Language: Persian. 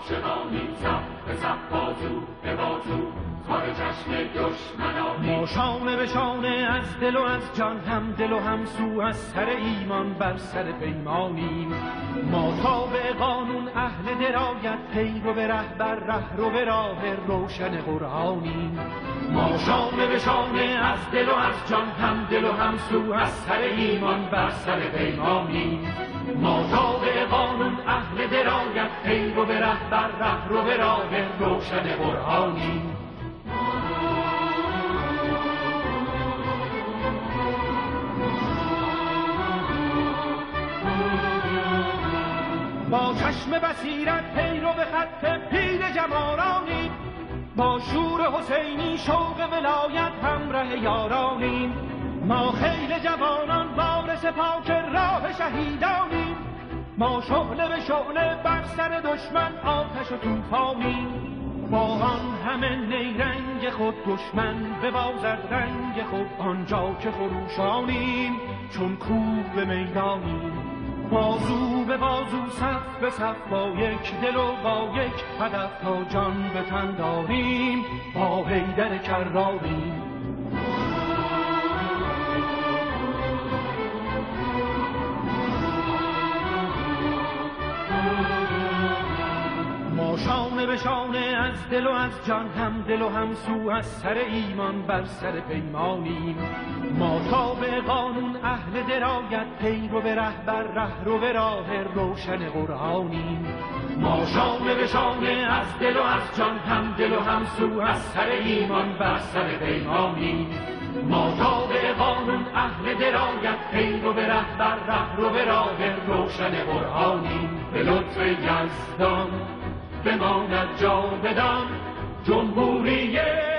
عاشقانیم صف به صف بازو به بازو کار چشم دشمنانیم. ما شانه به شانه از دل و از جان هم دل و هم سو از سر ایمان بر سر پیمانیم. ما تابع قانون اهل درایت پیرو به رهبر رهرو به راه روشن قرآنیم. ما شانه به شانه از دل و از جان هم دل و هم سو از سر ایمان بر سر پیمانیم. ما تابع قانون اهل درایت پیرو به رهبر رهرو به راه روشن قرآنیم. با چشم بصیرت پیرو به خط پیر جوانانیم. با شور حسینی شوق ولایت همراه یارانیم. ما خیل جوانان وارث پاک راه شهیدانیم. ما شعله به شعله بر سر دشمن آتش و طوفانیم. با آن همه نیرنگ خود دشمن ببازد رنگ خود آنجا که خروشانیم. چون کوه به میدانیم بازو به بازو صف به صف با یک دل و با یک هدف تا جان به تن داریم. با حیدر کراریم. ما شانه به شانه از دل و از جان هم دل و هم سو از سر ایمان بر سر پیمانیم. ما تابع قانون اهل درایت پیرو به رهبر رهرو به راه روشن قرآنیم. ما شانه به شانه از دل و از جان هم دل و هم سو از سر ایمان بر سر پیمانیم. ما تابع قانون اهل درایت پیرو به رهبر رهرو به راه روشن قرآنیم. به لطف یزدان بماند جاودان جمهوری